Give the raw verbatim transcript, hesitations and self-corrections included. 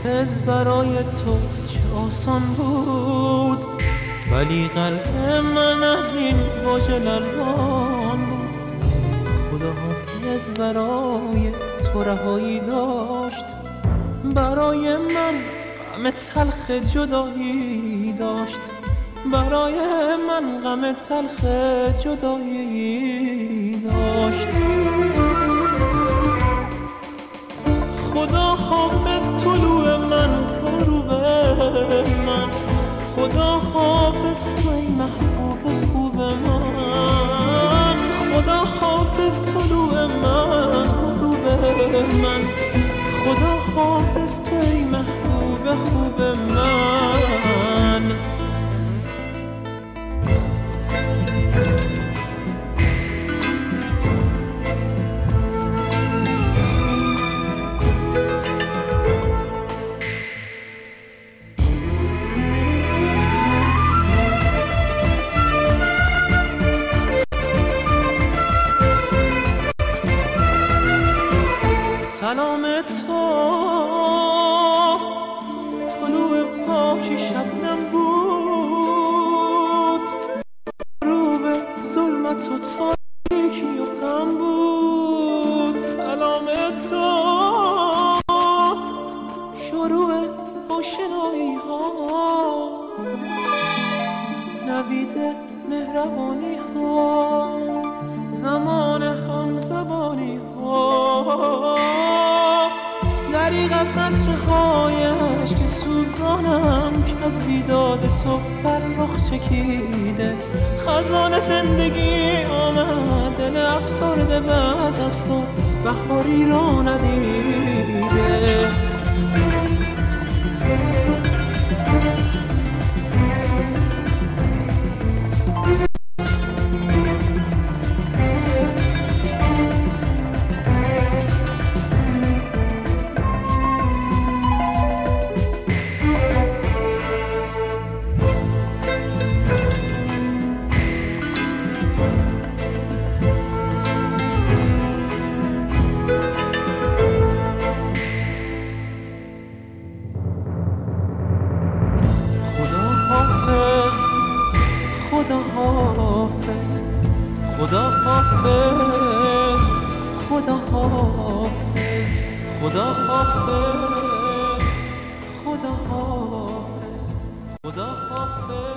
حافظ برای تو چه آسان بود، ولی قلب من از این واژه لرزان بود. خدا حافظ برای تو رهایی داشت، برای من غم تلخ جدایی داشت، برای من غم تلخ جدایی داشت. خدا حافظ طلوع من غروب من، خدا حافظ توی محبوب خوب من، خدا حافظ طلوع من غروب من، خدا حافظ توی محبوب خوب من. سلام تو طلوع پاک شبنم بود، رو به ظلمت و تاریکی و غم بود. سلام تو شروع آشنایی ها، نوید مهربانی ها، زمان هم زبانی ها، دریغ از قطرهایش که سوزانم که از بیداد تو بر رخ چکیده. خزان زندگی آمد دل افسرده بعد از تو بهاری را ندیده. خدا حافظ، خدا حافظ، خدا حافظ، خدا حافظ، خدا حافظ، خدا حافظ.